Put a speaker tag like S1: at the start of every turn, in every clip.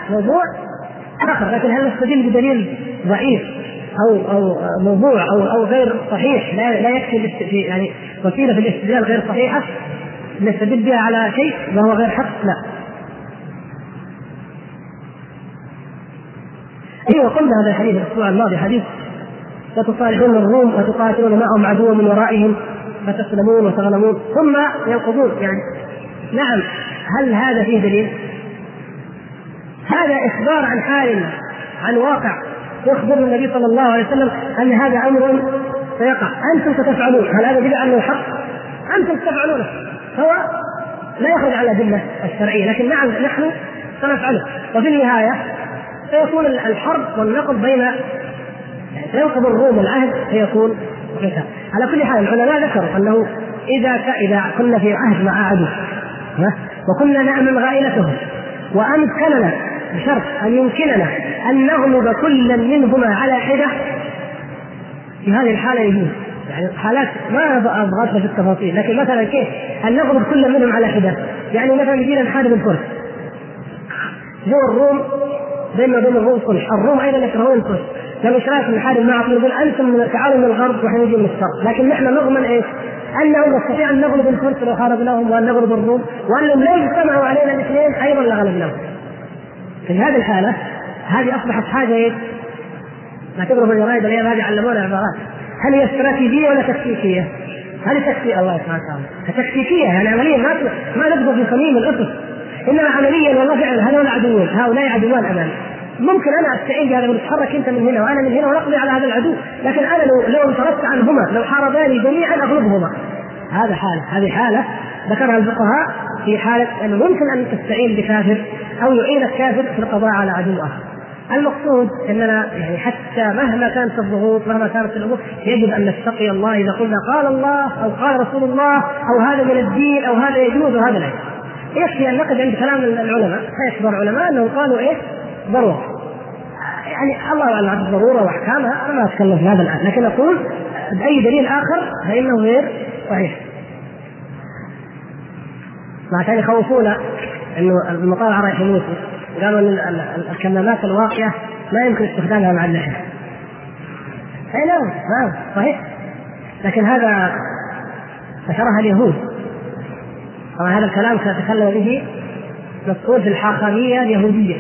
S1: موضوع آخر، لكن هل نستدل بدليل ضعيف أو موضوع أو غير صحيح لا يكفي يعني وسيلة في الاستدلال غير صحيحة نستدل بها على شيء وهو غير حق؟ لا. أيوة قلنا هذا الحديث الأسبوع الماضي، حديث وتصالحون الروم وتقاتلون معهم عدو من ورائهم فتسلمون وتغنمون ثم ينقضون. يعني نعم، هل هذا فيه دليل؟ هذا إخبار عن حال عن واقع يخبر النبي صلى الله عليه وسلم أن هذا أمر سيقع، أنتم ستفعلون. هل هذا دليل أنه حق؟ أنتم ستفعلونه، هو لا يخرج على الأدلة الشرعية، لكن نعم نحن سنفعله. وفي النهاية سيكون الحرب والنقض بين ينقض الروم العهد فيكون قتال. على كل حال العلماء ذكروا أنه إذا كنا في عهد مع عدو وكنا نأمن غائلتهم وأمكننا بشرط أن يمكننا أن نغلب كلا منهما على حدة، في هذه الحالة يجوز. يعني حالات ما أبغى في التفاصيل، لكن مثلا كيف أن نغلب كلا منهم على حدة؟ يعني مثلا يجينا نحارب الفرس، جو الروم بيننا وبين الروم صلح، الروم أيضا يكرهون الفرس، لما إيش رأيكم نحارب معكم؟ نقول أنتم تعالوا من الغرب ونحن نجي من الشرق، لكن نحن نضمن إيش؟ أنه نستطيع أن نغلب الفرس لو حاربناهم، وأن نغلب الروم، وأنهم لو اجتمعوا علينا الاثنين أيضا لغلبناهم. في هذه الحالة هذه أصبحت حاجة إيه؟ نعتبره في الجرائد الأيام هذه علمونا عبارات، هل هي استراتيجية ولا تكتيكية؟ هل تكتيك الله سبحانه وتعالى تكتيكية، يعني عمليا ما نبدأ في صميم الأسس، إنما عمليا والله فعلا هذول عدوين، هؤلاء عدوان أمامي، ممكن أنا أستعين بهذا ونتحرك أنت من هنا وأنا من هنا ونقضي على هذا العدو، لكن أنا لو انصرفت عنهما لو حارباني جميعا أغلبهما. هذه حالة ذكرها الفقهاء في حالة أنه ممكن أن تستعين بكافر أو يعين الكافر في القضاء على عدو آخر. المقصود أننا يعني حتى مهما كانت الضغوط مهما كانت الأمور يجب أن نتقي الله. إذا قلنا قال الله أو قال رسول الله أو هذا من الدين أو هذا يجوز وهذا لا يجوز، يكفي أن نقف عند كلام العلماء، كبار العلماء أنهم قالوا إيه ضرورة، يعني الله أعلم عن الضرورة وأحكامها، أنا ما أتكلم في هذا الآن، لكن أقول بأي دليل آخر فإنه غير صحيح. عشان يخوفونا إنه المطالعة رايح يموت، قالوا أن الكمامات الواقية لا يمكن استخدامها مع اللحية. أي نعم صحيح، لكن هذا نشرها اليهود. طبعا هذا الكلام تكلم به مسؤول في الحاخامية اليهودية،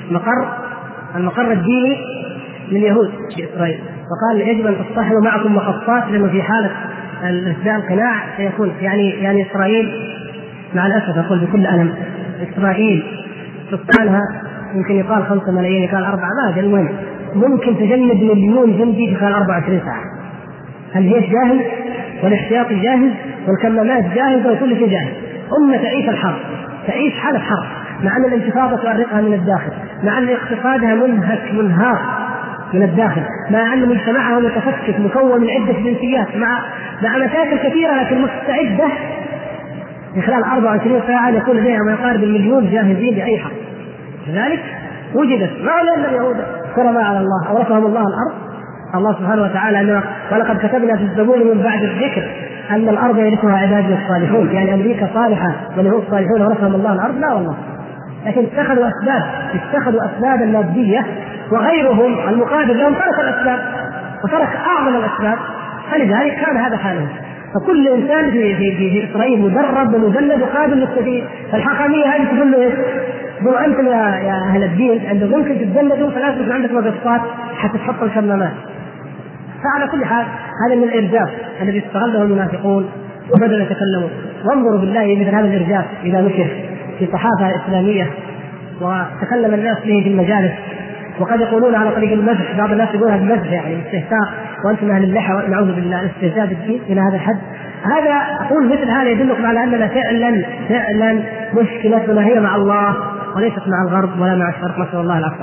S1: المقر الديني لليهود في إسرائيل، وقال يجب أن تصطحبوا معكم مخططات، لأنه في حالة الإسداء القناع سيكون يعني إسرائيل مع الأسف أقول بكل ألم، إسرائيل سكانها يمكن يقال 5 ملايين يقال 4، ما أدري، المهم ممكن تجند مليون جندي في خلال 24 ساعة. الجيش جاهز والاحتياطي جاهز والكمامات جاهزة وكل شيء جاهز. تعيش الحرب، تعيش حالة حرب، مع أن الانتفاضة تؤرقها من الداخل، مع أن اقتصادها منهار من الداخل، مع أن مجتمعها متفكك مكون من عدة جنسيات، مع مشاكل كثيرة، لكن مستعدة في خلال 24 ساعة يكون لديها ما يقارب المليون جاهزين لأي حرب. لذلك وجدت مع أن اليهود كرماء على الله أورثهم الله الأرض. الله سبحانه وتعالى أنه ولقد كتبنا في الزبور من بعد الذكر أن الأرض يرثها عبادنا الصالحون، يعني أمريكا صالحة واليهود صالحون ورثهم الله الأرض، لا والله، لكن اتخذوا أسبابا مادية، وغيرهم المقابل لهم ترك الأسباب وترك أعظم الأسباب، فلذلك كان هذا حاله. فكل إنسان في إسرائيل مدرب ومجند وقابل للتغيير. فالحاكمية هذه تقول له إيه؟ قالوا أنتم يا أهل الدين عندما ممكن تتجندوا فلازم يكون عندك مقصات حتى تحط الكمامات. فعلى كل حال هذا من الإرجاف الذي استغله المنافقون وبدأوا يتكلموا. وانظروا بالله مثل هذا الإرجاف إذا نشر في صحافة إسلامية وتكلم الناس به في المجالس، وقد يقولون على طريق المزح، بعض الناس يقولها بالمزح يعني استهتار، وأنتم أهل اللحى نعوذ بالله الاستهزاء بالدين إلى هذا الحد. هذا أقول مثل هذا يدلكم على أننا فعلا مشكلتنا هي مع الله وليست مع الغرب ولا مع الشرق، نسأل الله العفو.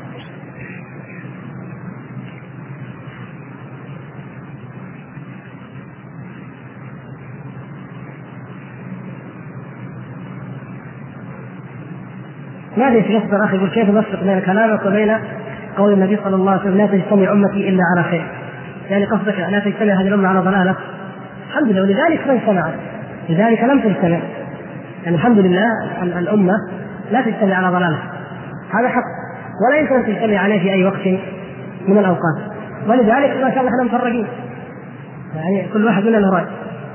S1: ماذا يتيسر أخي؟ يقول كيف نفرق بين كلامك وبين قول النبي صلى الله عليه وسلم لا تجتمع أمتي إلا على خير؟ يعني قصدك لا تجتمع هذه الأمة على ضلالة؟ الحمد لله، ولذلك ما اجتمعت، لذلك لم تجتمع، يعني الحمد لله الأمة لا تجتمع على ضلالة، هذا حق ولا يمكن أن تجتمع عليه في أي وقت من الأوقات، ولذلك ما شاء الله احنا مفرقين، يعني كل واحد لنا رأي.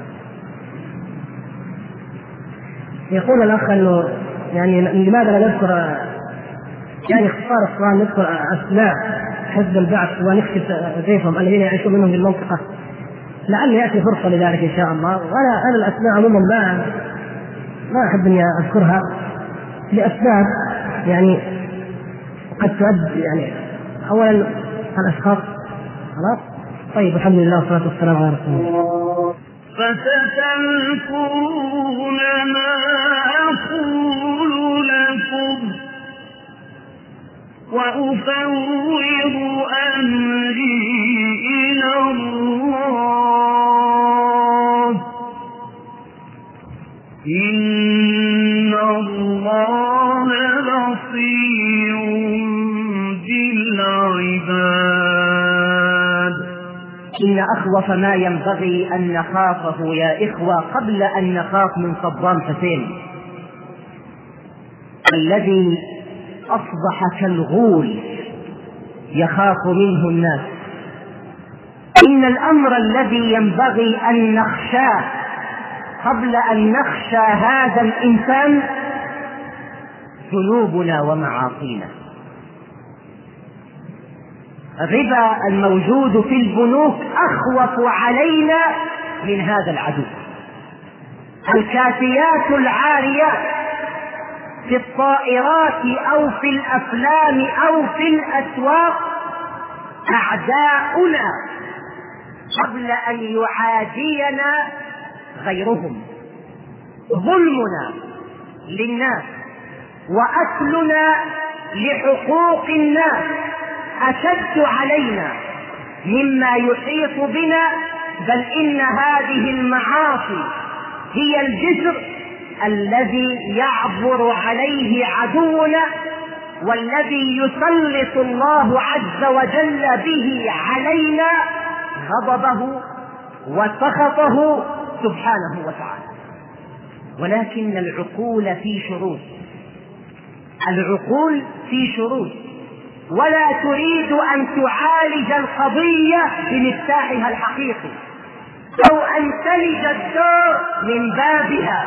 S1: يقول الأخ أنه يعني لماذا لا نذكر يعني اختصار السؤال نذكر أسماء حزب البعث ونكشف ضيفهم الذين يعيشون منهم في المنطقة، لعل يأتي فرصة لذلك إن شاء الله. وأنا الأسماء عموما ما أحب أني أذكرها لأسباب يعني قد تؤدي، يعني أولا الأشخاص خلاص. طيب الحمد لله والصلاة والسلام على رسول الله.
S2: فستذكرون ما أقول لكم وأفوض أمري إلى الله إن الله بصير بالعباد.
S3: إن أخوف ما ينبغي أن نخافه يا إخوة قبل أن نخاف من صدام حسين الذي أصبح كالغول يخاف منه الناس، إن الأمر الذي ينبغي أن نخشاه قبل أن نخشى هذا الإنسان ذنوبنا ومعاصينا. الربا الموجود في البنوك أخوف علينا من هذا العدو. الكاسيات العاريات في الطائرات أو في الأفلام أو في الأسواق أعداؤنا قبل أن يعادينا غيرهم. ظلمنا للناس وأكلنا لحقوق الناس أشد علينا مما يحيط بنا، بل إن هذه المعاصي هي الجسر الذي يعبر عليه عدونا والذي يسلط الله عز وجل به علينا غضبه وسخطه سبحانه وتعالى. ولكن العقول في شروط، العقول في شروط، ولا تريد أن تعالج القضية بمفتاحها الحقيقي أو أن تلج الدار من بابها.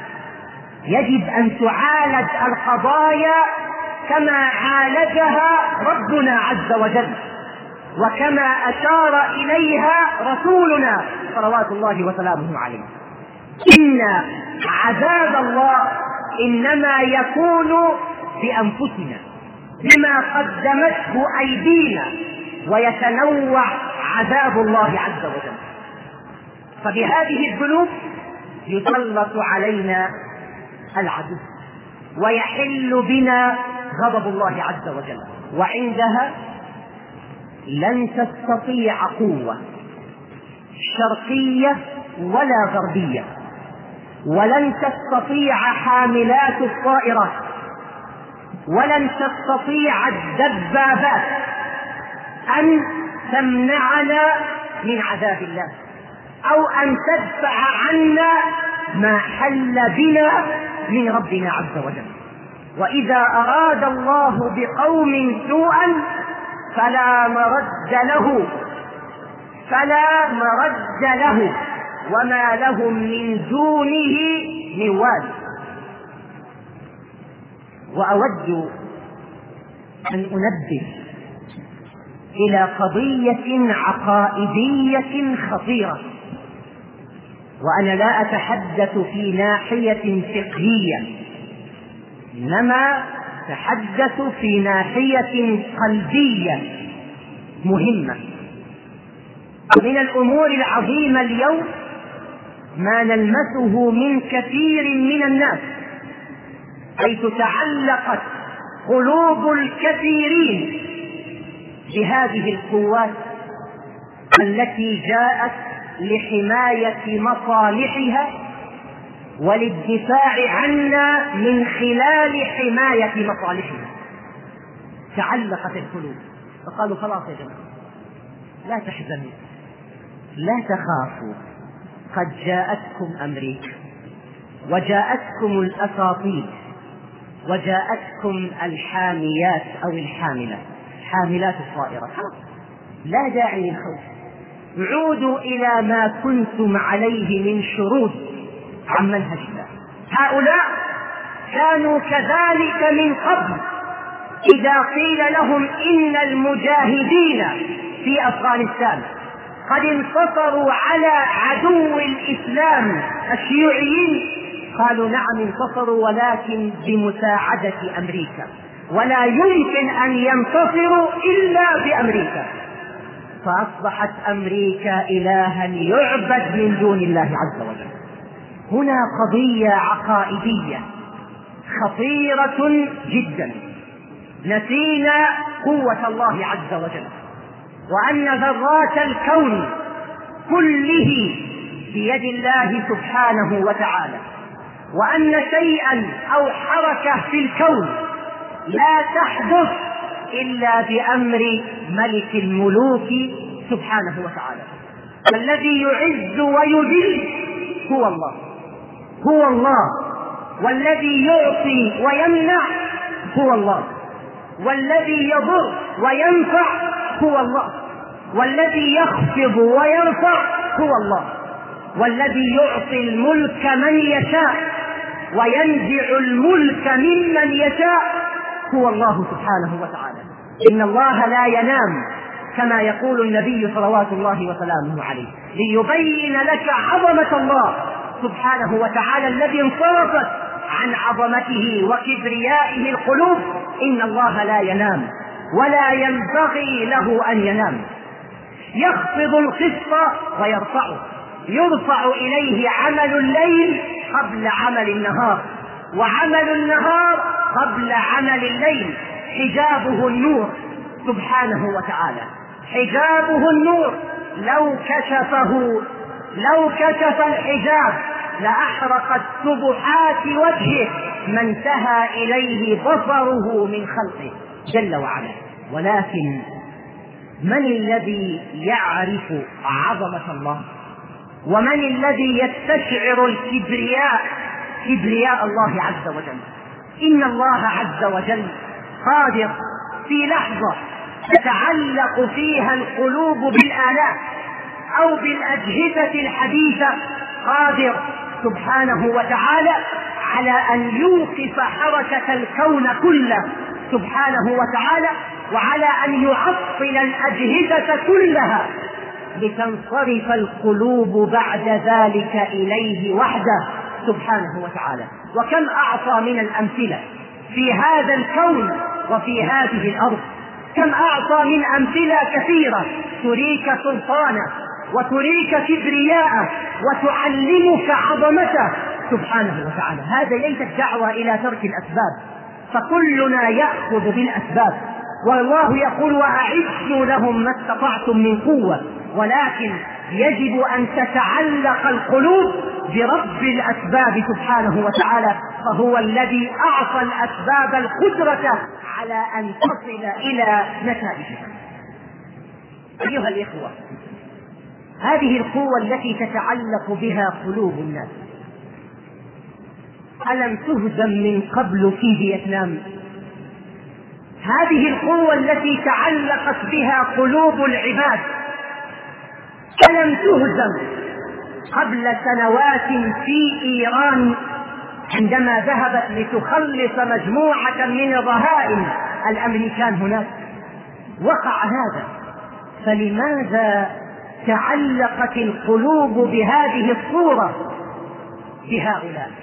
S3: يجب أن تعالج القضايا كما عالجها ربنا عز وجل وكما أشار إليها رسولنا صلوات الله وسلامه عليه. إن عذاب الله إنما يكون بأنفسنا بما قدمته أيدينا، ويتنوع عذاب الله عز وجل. فبهذه الذنوب يسلط علينا العدو ويحل بنا غضب الله عز وجل، وعندها لن تستطيع قوة شرقية ولا غربية، ولن تستطيع حاملات الطائرات، ولن تستطيع الدبابات أن تمنعنا من عذاب الله أو أن تدفع عنا ما حل بنا من ربنا عز وجل. وإذا أراد الله بقوم سوءا فلا مرد له وما لهم من دونه من وال. وأود أن أنبه إلى قضية عقائدية خطيرة، وأنا لا أتحدث في ناحية فقهية، إنما أتحدث في ناحية قلبية مهمة. من الأمور العظيمة اليوم ما نلمسه من كثير من الناس، حيث تعلقت قلوب الكثيرين بهذه القوات التي جاءت لحماية مصالحها وللدفاع عنا من خلال حماية مصالحها. تعلقت القلوب فقالوا خلاص يا جماعة لا تحزنوا لا تخافوا، قد جاءتكم أمريكا وجاءتكم الأساطيل وجاءتكم الحاميات أو الحاملات، حاملات الطائرة، خلاص لا داعي للخوف. عودوا إلى ما كنتم عليه من شرود عن منهج الله. هؤلاء كانوا كذلك من قبل، إذا قيل لهم إن المجاهدين في أفغانستان قد انتصروا على عدو الإسلام الشيوعيين قالوا نعم انتصروا، ولكن بمساعدة أمريكا، ولا يمكن أن ينتصروا إلا بأمريكا. فأصبحت أمريكا إلها يعبد من دون الله عز وجل. هنا قضية عقائدية خطيرة جدا. نسينا قوة الله عز وجل، وأن ذرات الكون كله بيد الله سبحانه وتعالى، وأن شيئا أو حركة في الكون لا تحدث إلا بأمر ملك الملوك سبحانه وتعالى. الذي يعز ويذل هو الله، هو الله، والذي يعطي ويمنع هو الله، والذي يضر وينفع هو الله، والذي يخفض ويرفع هو الله، والذي يعطي الملك من يشاء وينزع الملك ممن يشاء هو الله سبحانه وتعالى. إن الله لا ينام كما يقول النبي صلوات الله وسلامه عليه، ليبين لك عظمة الله سبحانه وتعالى الذي انصرفت عن عظمته وكبريائه القلوب. إن الله لا ينام ولا ينبغي له أن ينام، يخفض الخفض ويرفعه، يرفع إليه عمل الليل قبل عمل النهار، وعمل النهار قبل عمل الليل. حجابه النور سبحانه وتعالى، حجابه النور. لو كشف الحجاب لأحرقت سبحات وجهه ما انتهى إليه بصره من خلقه جل وعلا. ولكن من الذي يعرف عظمة الله؟ ومن الذي يستشعر كبرياء الله عز وجل؟ إن الله عز وجل قادر في لحظة تتعلق فيها القلوب بالآلات أو بالأجهزة الحديثة، قادر سبحانه وتعالى على أن يوقف حركة الكون كله سبحانه وتعالى، وعلى أن يعطل الأجهزة كلها لتنصرف القلوب بعد ذلك إليه وحده سبحانه وتعالى. وكم أعطى من الأمثلة في هذا الكون وفي هذه الأرض، كم أعطى من أمثلة كثيرة تريك سلطانه وتريك كبرياءه وتعلمك عظمته سبحانه وتعالى. هذا ليس الدعوة إلى ترك الأسباب، فكلنا يأخذ بالأسباب، والله يقول وأعدوا لهم ما استطعتم من قوة، ولكن يجب أن تتعلق القلوب برب الأسباب سبحانه وتعالى، فهو الذي أعطى الأسباب القدرة على أن تصل إلى نتائجها. أيها الإخوة، هذه القوة التي تتعلق بها قلوب الناس ألم تهزم من قبل في فيتنام؟ هذه القوة التي تعلقت بها قلوب العباد ألم تهزم قبل سنوات في إيران عندما ذهبت لتخلص مجموعة من الرهائن الأمريكان هناك؟ وقع هذا. فلماذا تعلقت القلوب بهذه الصورة بهؤلاء؟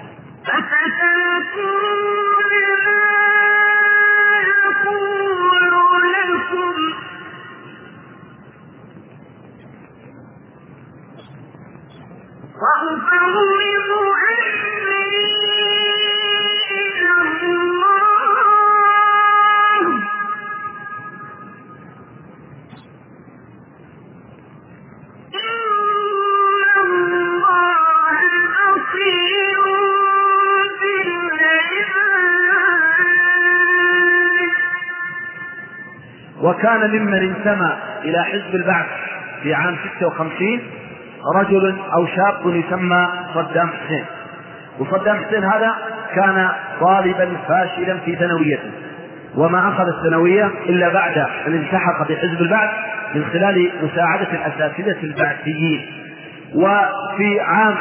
S4: وكان ممن انتمى إلى حزب البعث في عام 56 رجل أو شاب يسمى صدام حسين. وصدام حسين هذا كان طالبا فاشلا في ثانويته، وما أخذ الثانوية إلا بعد أن التحق بحزب البعث من خلال مساعدة الأساتذة البعثيين. وفي عام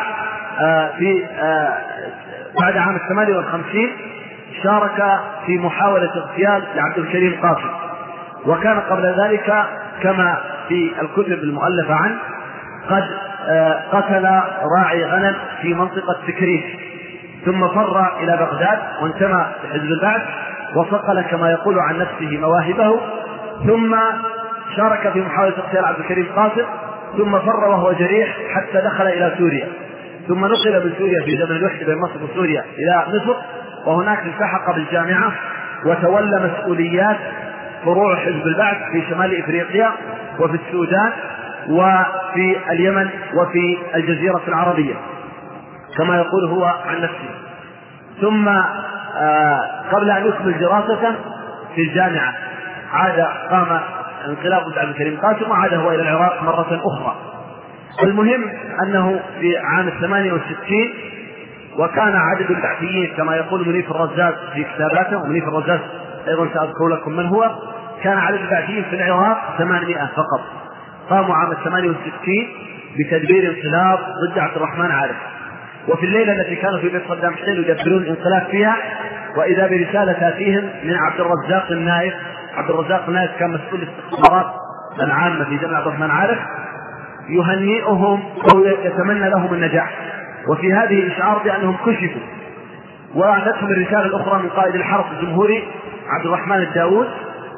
S4: بعد عام 58 شارك في محاولة اغتيال لعبد الكريم قاسم، وكان قبل ذلك كما في الكتب المؤلفة عنه قد قتل راعي غنم في منطقة تكريت، ثم فر إلى بغداد وانتمى لحزب البعث وصقل كما يقول عن نفسه مواهبه، ثم شارك في محاولة اغتيال عبد الكريم قاسم، ثم فر وهو جريح حتى دخل إلى سوريا، ثم نقل من سوريا في زمن الوحدة بين مصر وسوريا إلى مصر، وهناك التحق بالجامعة وتولى مسؤوليات فروع حزب البعث في شمال إفريقيا وفي السودان وفي اليمن وفي الجزيرة العربية كما يقول هو عن نفسه. ثم قبل أن يكمل دراسته في الجامعة قام انقلاب عبد الكريم قاسم وعاد هو إلى العراق مرة أخرى. المهم أنه في عام 68 وكان عدد البعثيين كما يقول منيف الرزاز في كتاباته، ومنيف الرزاز أيضا سأذكر لكم من هو، كان عدد البعثيين في العراق 800 فقط. قاموا عام 68 بتدبير انقلاب ضد عبد الرحمن عارف، وفي الليلة التي كانوا في بيت صدام حسين يدبرون الانقلاب فيها وإذا برسالة تأتيهم من عبد الرزاق النائب. عبد الرزاق النائب كان مسؤول الاستخبارات العامة في زمن عبد الرحمن عارف، يهنئهم أو يتمنى لهم النجاح، وفي هذه الإشعار بأنهم كشفوا. وأتتهم الرسالة الأخرى من قائد الحرس الجمهوري عبد الرحمن الداود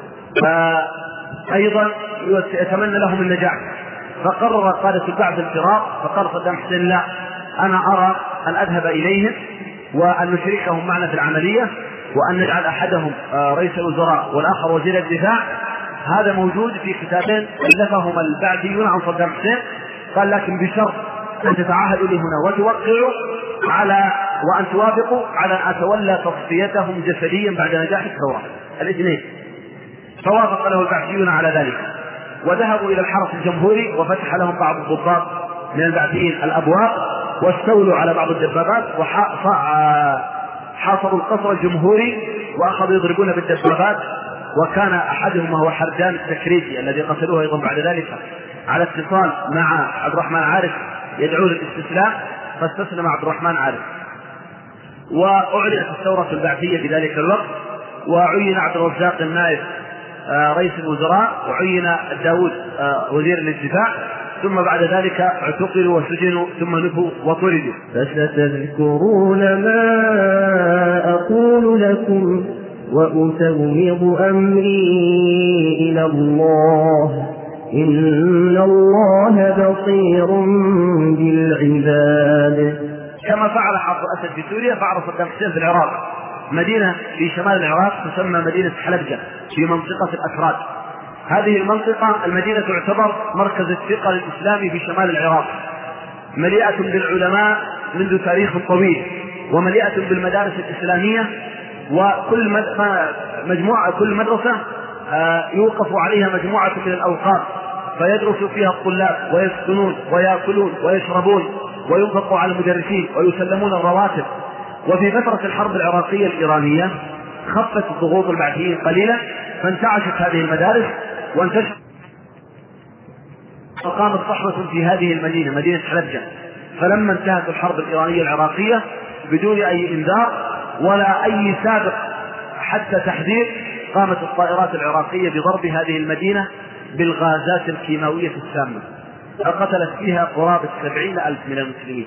S4: أيضا يتمنى لهم النجاح، فقرر قادة البعث الفرار، فقال صدام حسين لا، أنا أرى أن أذهب إليهم وأن نشركهم معنا في العملية وأن نجعل أحدهم رئيس الوزراء والآخر وزير الدفاع. هذا موجود في كتابين ألفهما البعثيون عن صدام حسين، قال لكن بشرط أن تتعاهدوا لي هنا وتوقعوا على وأن توافقوا على أن أتولى تصفيتهم جسديا بعد نجاح الثورة الاثنين. فوافق له البعثيون على ذلك، وذهبوا إلى الحرس الجمهوري وفتح لهم بعض الضباط من البعثيين الأبواب واستولوا على بعض الدبابات وحاصروا القصر الجمهوري وأخذوا يضربون بالدبابات. وكان أحدهم وهو حردان التكريتي الذي قتلوه أيضا بعد ذلك على اتصال مع عبد الرحمن عارف يدعو للاستسلام، فاستسلم عبد الرحمن عارف وأعلنت الثورة البعثية في ذلك الوقت، وعين عبد الرزاق النائب رئيس الوزراء، وعين داود وزير الدفاع، ثم بعد ذلك اعتقلوا وسجنوا ثم نفوا وطردوا.
S5: فستذكرون ما أقول لكم وأفوض أمري إلى الله إن الله بصير بالعباد.
S4: كما فعل حافظ أسد في سوريا فعل صدام حسين في العراق، مدينة في شمال العراق تسمى مدينة حلبجة في منطقة الأكراد. هذه المنطقة المدينة تعتبر مركز الثقة الإسلامي في شمال العراق، مليئة بالعلماء منذ تاريخ طويل، ومليئة بالمدارس الإسلامية، وكل كل مدرسة يوقف عليها مجموعة من الأوقات فيدرس فيها الطلاب ويسكنون ويأكلون ويشربون وينفق على المدرسين ويسلمون الرواتب. وفي فترة الحرب العراقية الإيرانية خفت ضغوط البعثيين قليلا فانتعشت هذه المدارس وانتشرت، فقامت صحوة في هذه المدينة مدينة حلبجة. فلما انتهت الحرب الإيرانية العراقية بدون أي إنذار ولا أي سابق حتى تحذير قامت الطائرات العراقية بضرب هذه المدينة بالغازات الكيماوية السامة، فقتلت فيها قرابة 70,000 من المسلمين.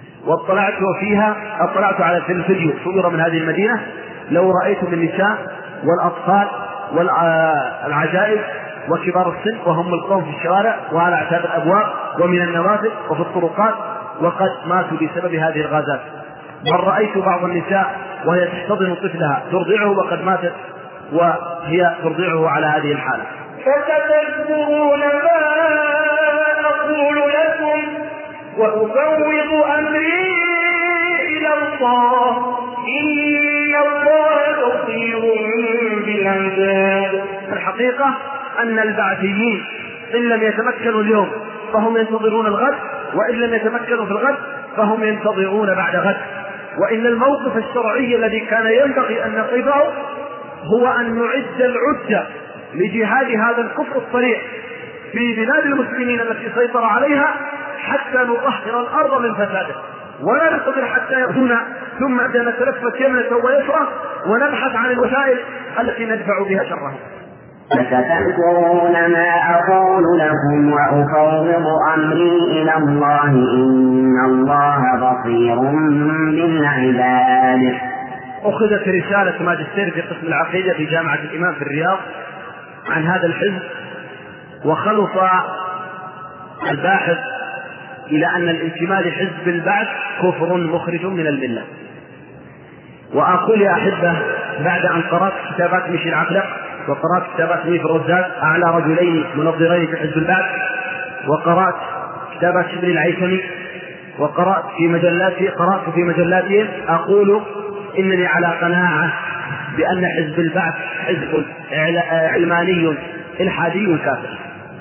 S4: اطلعت على الفيديو صور من هذه المدينة، لو رأيتم النساء والأطفال والعجائز وكبار السن وهم ملقون في الشوارع وعلى أعتاب الأبواب ومن النوافذ وفي الطرقات، وقد ماتوا بسبب هذه الغازات. بل رأيت بعض النساء وهي تحتضن طفلها ترضعه وقد ماتت وهي ترضعه على هذه الحالة.
S2: فستذكرون ما أقول لكم وأفوض أمري إلى الله إن الله بصير بالعباد.
S4: الحقيقة أن البعثيين إن لم يتمكنوا اليوم فهم ينتظرون الغد، وإن لم يتمكنوا في الغد فهم ينتظرون بعد غد. وإن الموقف الشرعي الذي كان ينبغي أن نقفه هو أن نعد العدة لجهاد هذا الكفر الصريح في بلاد المسلمين التي سيطر عليها حتى نطهر الأرض من فساده، ولا نصبر حتى يكون ثم نتلفت يمنة ويسرى ونبحث عن الوسائل التي ندفع بها شره.
S6: فستذكرون ما أقول لكم وأفوض أمري إلى الله إن الله بصير بالعباد.
S4: أخذت رسالة ماجستير في قسم العقيدة في جامعة الإمام في الرياض عن هذا الحزب، وخلص الباحث إلى أن الانتماء لحزب البعث كفر مخرج من الملة. وأقول يا أحبة بعد أن قرأت كتابات ميشيل العقلق وقرأت كتابات ميف الرزاق أعلى رجلين منظرين في حزب البعث، وقرأت كتابات شبري العيثمي، وقرأت في مجلاتهم، أقول إنني على قناعة بأن حزب البعث حزب علماني إلحادي كافر.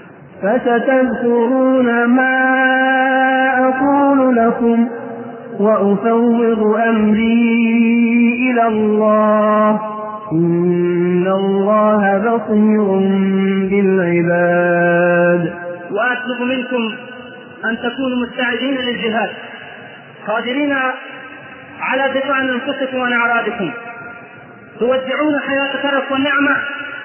S5: فستذكرون ما أقول لكم وأفوض أمري إلى الله إن الله بصير بالعباد.
S3: وأطلب منكم أن تكونوا مستعدين للجهاد قادرين على دفاع عن أنفسكم وعن أعراضكم، تودعون حياة الترف والنعمة،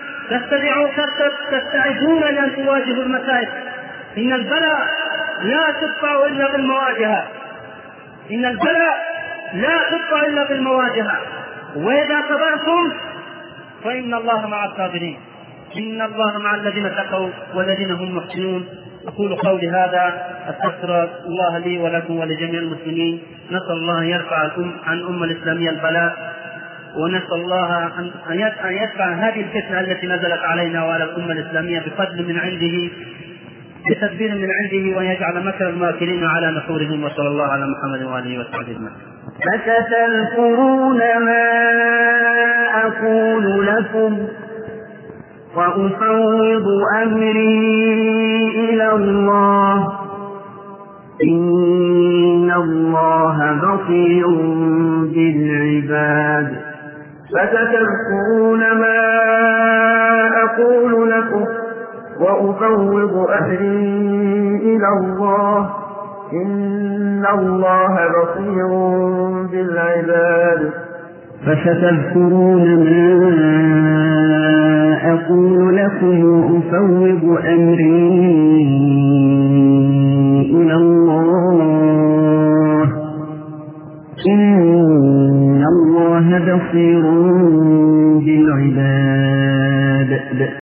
S3: تستعدون لأن تواجهوا المسائل. إن البلاء لا تدفع إلا بالمواجهة، إن البلاء لا تدفع إلا بالمواجهة، وإذا صبرتم فإن الله مع الصابرين، إن الله مع الذين اتقوا والذين هم محسنون. أقول قولي هذا، أستغفر الله لي ولكم ولجميع المسلمين. نسأل الله أن يرفع عن الأمة الإسلامية البلاء، ونسأل الله أن يدفع هذه الفتنة التي نزلت علينا وعلى الأمة الإسلامية بفضل من عنده، بتدبير من عنده، ويجعل مكر الماكرين على نحورهم. وصلى الله على محمد وآله وصحبه أجمعين.
S6: فستذكرون ما أقول لكم وأفوض أمري إلى الله إن الله بصير بالعباد.
S2: فستذكرون ما أقول لكم وأفوض أمري إلى الله إن الله بصير بالعباد.
S5: فستذكرون ما أقول لكم وأفوض أمري إلى الله إن الله بصير بالعباد.